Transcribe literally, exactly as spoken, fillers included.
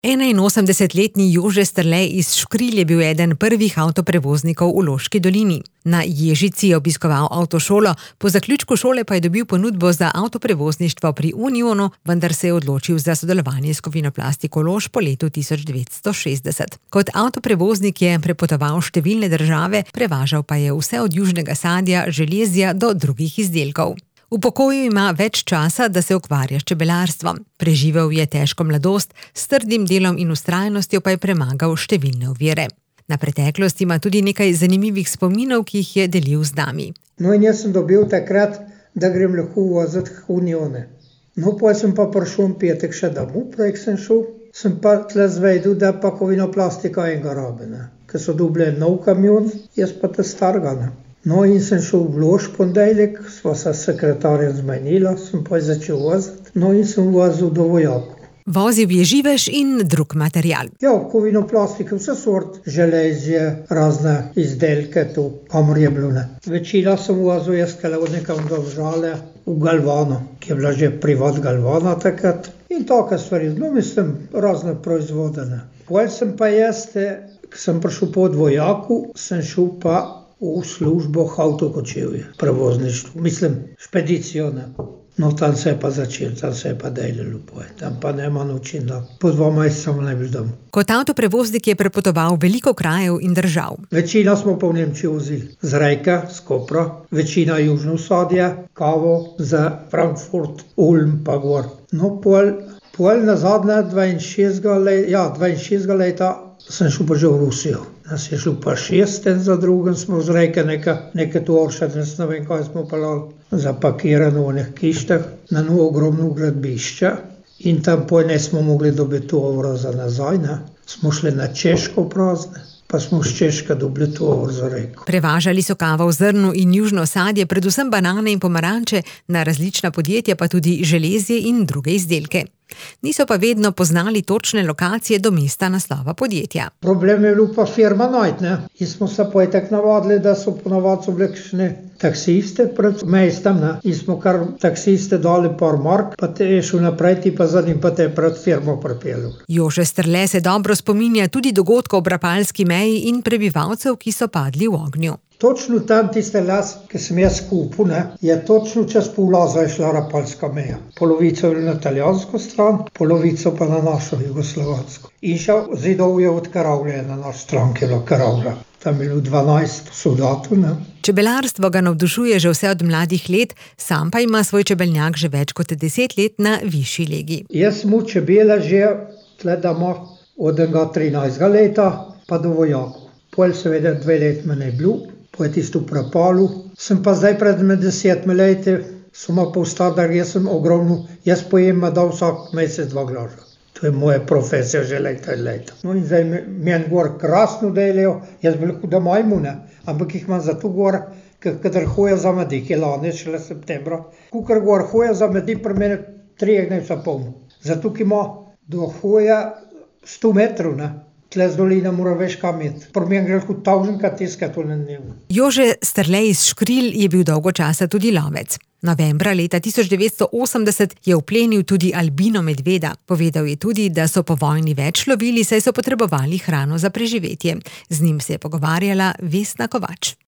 enainosemdesetletni Jože Strle iz Škril je bil eden prvih avtoprevoznikov v Loški dolini. Na Ježici je obiskoval avtošolo, po zaključku šole pa je dobil ponudbo za avtoprevozništvo pri Unionu, vendar se je odločil za sodelovanje s Kovinoplastiko Lož po letu tisoč devetsto šestdeset. Kot avtoprevoznik je prepotoval številne države, prevažal pa je vse od južnega sadja, železja do drugih izdelkov. V pokoju ima več časa, da se ukvarja s čebelarstvom. Preživel je težko mladost, s trdim delom in vztrajnostjo pa je premagal številne ovire. Na preteklost ima tudi nekaj zanimivih spominov, ki jih je delil z nami. No in jaz sem dobil takrat, da grem lahko voziti Unione. No, potem sem pa prišel petek še domov, prej sem šel, sem pa tle zvedel, da pa Kovinoplastika enega rabi, ne. Ker so dobili nov kamion, jaz pa te starega, ne. No in sem šel v Lož ponedeljek, sva se s sekretarjem zmenila, sem pa začel voziti, no in sem vozil do vojakov. Vozil je živež in drug material. Ja, Kovinoplastike, vse sort, železje, razne izdelke, tu, kamor je bilo, ne. Večina sem vozil jaz kele od nekam do Žale v Galvano, ki je bila že privat Galvana takrat. In take stvari, no mislim, razne proizvode, ne. Potem sem pa jaz, ko sem prišel pod vojaku, sem šel pa v službo avtokočevje, prevozništvo, mislim, špedicijo, ne. No, tam se je pa začel, tam se je pa delalo, tam pa nema načina. Po dva meseca ne bil dom. Kot avtoprevoznik je prepotoval veliko krajev in držav. Večina smo pa v Nemčiji vozili. Z Rejka, z Kopra, večina južno sadja, kavo za Frankfurt, Ulm pa gor. No, pol, pol nazadnje dvainšestdesetega leta, ja, dvainšestdesetega leta sem šel pa že v Rusijo. Nas je šlo pa šest, en za drugim smo z Rejke neka, neke torše, ne vem, kaj smo pelali, zapakirano v nekih kištah, na no ogromno gradbišča in tam poj ne smo mogli dobiti tovora za nazaj, ne. Smo šli na Češko prazne, pa smo z Češka dobili tovor za Rejko. Prevažali so kavo v zrnu in južno sadje, predvsem banane in pomaranče, na različna podjetja pa tudi železje in druge izdelke. Niso pa vedno poznali točne lokacije do mesta naslova podjetja. Problem je bil pa firma najti, ne. In smo se pojetek navadili, da so ponavadi so bile kakšne taksiste pred mestom, ne. In smo kar taksiste dali par mark, pa te je šel naprej, ti pa za njim pa te pred firmo pripeljal. Jože Strle se dobro spominja tudi dogodkov ob Rapalski meji in prebivalcev, ki so padli v ognju. Točno tam tiste las, ki sem jaz kupil, ne, je točno čez pol laza je šla Rapalska meja. Polovico je na italijansko stran, polovico pa na našo jugoslovansko. In še zidov je od Karavlje na naš stran, ki je bila Karavlja. Tam je bilo dvanajst soldatov, ne. Čebelarstvo ga navdušuje že vse od mladih let, sam pa ima svoj čebeljak že več kot deset let na višji legi. Jaz sem v čebele že tle doma od enega trinajstega leta pa do vojakov. Pol seveda dve let me ne bilo. Po je tisto prepalu. Sem pa zdaj pred desetimi leti, so me povstali, da jaz sem ogromno, jaz pojem me dal vsak mesec dva glaža. To je moja profesija že leta in leta. No in zdaj meni gor krasno delajo, jaz bi lahko doma imune, ampak jih imam zato gor, kadar hoja za medi, ki je lani šele septembra, kukar gor hoja za medi, pri mene trijeh dnev se polno. Zato, ki ima do hoja sto metrov, ne. Tle z doline mora veš kam iti. Pri meni gre lahko tavženka tiska to na dnevu. Jože Strle iz Škril je bil dolgo časa tudi lovec. Novembra leta tisoč devetsto osemdeset je vplenil tudi albino medveda. Povedal je tudi, da so po vojni več lovili, saj so potrebovali hrano za preživetje. Z njim se je pogovarjala Vesna Kovač.